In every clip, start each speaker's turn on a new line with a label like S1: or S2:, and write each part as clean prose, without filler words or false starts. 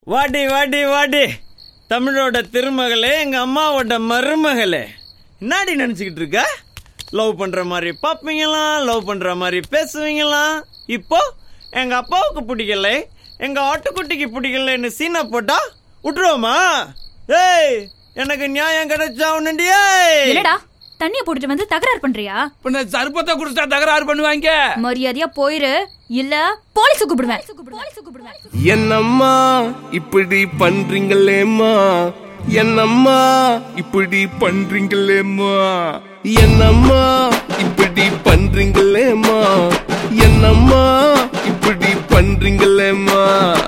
S1: வாடி வாடி வாடி தமிழோட திருமகளே, எங்க அம்மாவோட மருமகளே, என்னாடி நினைச்சுக்கிட்டு இருக்க? லவ் பண்ற மாதிரி பாப்பீங்களாம், லவ் பண்ற மாதிரி பேசுவீங்களாம். இப்போ எங்க அப்பாவுக்கு பிடிக்கல, எங்க ஆட்டுக்குட்டிக்கு பிடிக்கலன்னு சீனா போட்டா விட்டுருவோமா? ஏய், எனக்கு நியாயம் கிடைச்சா உன்னுண்டியே.
S2: என்னடா தண்ணிய போட்டுட்டு வந்து தகராறு பண்றியா?
S3: பின்ன சர்பத்தை குடிச்சா தகராறு பண்ணுவாங்க.
S2: மரியாதையா போயிரு, இல்ல போலீஸ் கூப்பிடுவேன்.
S4: என்னம்மா இப்படி பண்றீங்களேம்மா, என்னம்மா இப்படி பண்றீங்களேம்மா, என்னம்மா இப்படி பண்றீங்களேம்மா, என்னம்மா இப்படி பண்றீங்களேம்மா.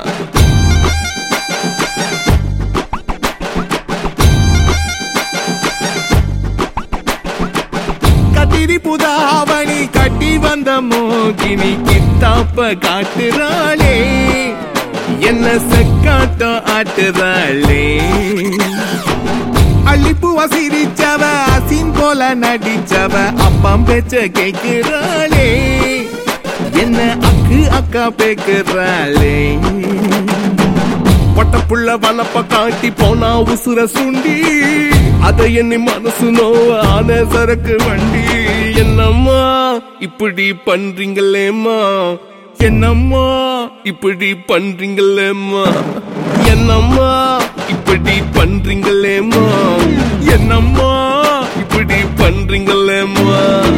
S4: கத்திரி புதாவணி கட்டி வந்த மோகினி கித்தாப்ப காட்டுறாளே, என்ன செக்காட்டம் ஆட்டுறாளே. அள்ளிப்பூவ சிரிச்சவ அசின் போல நடிச்சவ அப்பம் பேச்ச கேக்குறாளே, என்ன அக்கு அக்கா பேக்குறாளே. பட்டப்புள்ள வனப்ப காட்டி போனா உசுர சுண்டி, அத எண்ணி மனசு நோவ ஆன சரக்கு வண்டி. என்னம்மா இப்படி பண்றீங்களேம்மா, என்னம்மா இப்படி பண்றீங்களேம்மா, என்னம்மா இப்படி பண்றீங்களேம்மா, என்னம்மா இப்படி பண்றீங்களேம்மா.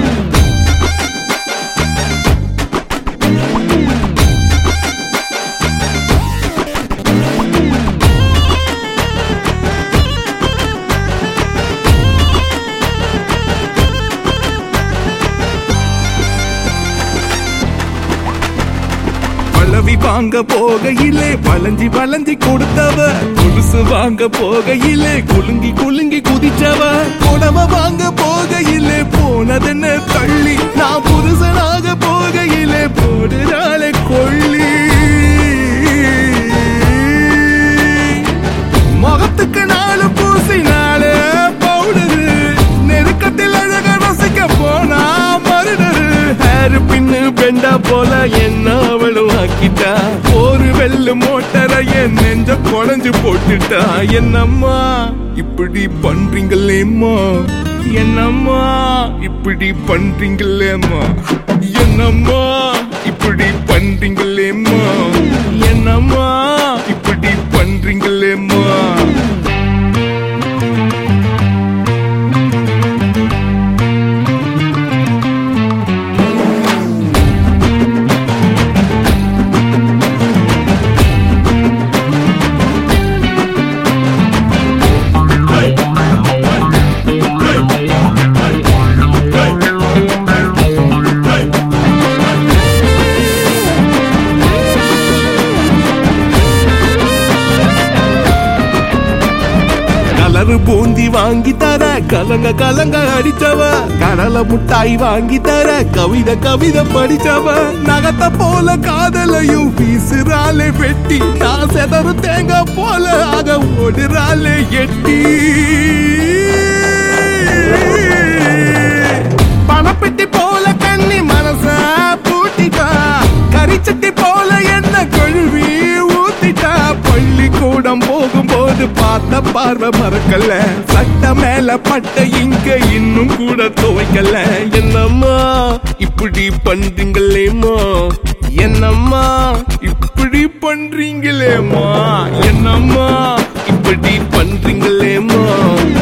S4: பழவி வாங்க போகையிலே வளைஞ்சி வளைஞ்சி கொடுத்தவ, கொலுசு வாங்க போகையிலே குலுங்கி குலுங்கி குதிச்சவ, புடவ வாங்க போகையிலே போனதென்ன தள்ளி, நான் புருஷனாக போகையிலே போடுறாளே கொள்ளி. முகத்துக்கு நாலு பூசினாலே பவுடரு, நெருக்கத்தில் அழக ரசிக்க போனா மருடரு. ஹேர் பின்னு பெண்டா போல என்ன அவளும் ஆக்கிட்டா, ஒரு வெள்ளு மோட்டரைய நெஞ்ச குழஞ்சு போட்டுட்டா. என்னம்மா இப்படி பண்றீங்களேம்மா, என்னம்மா இப்படி பண்றீங்களேம்மா, என்னம்மா இப்படி பண்றீங்களேம்மா, என்னம்மா இப்படி பண்றீங்களேம்மா. கலரு பூந்தி வாங்கி தர கலங்க கலங்க அடிச்சவ, கடலை முட்டாய் வாங்கி தர கவிதை கவிதை படிச்சவ, நகத்த போல காதலையும் வீசுறாளே வெட்டி, நான் செதறு தேங்காய் போல ஆக ஓடுறாளே எட்டி. பணப்பெட்டி போல கண்ணி மனச பூட்டிட்டா, கரிச்சட்டி போல என்ன கழுவி ஊத்திட்டா. பள்ளிக்கூடம் போகும்போது பார்த்த பார்வை மறக்கல, சட்ட மேல பட்ட இங்க இன்னும் கூட துவைக்கல. என்னம்மா இப்படி பண்றீங்களேம்மா, என்னம்மா இப்படி பண்றீங்களேம்மா, என்னம்மா இப்படி பண்றீங்களேம்மா.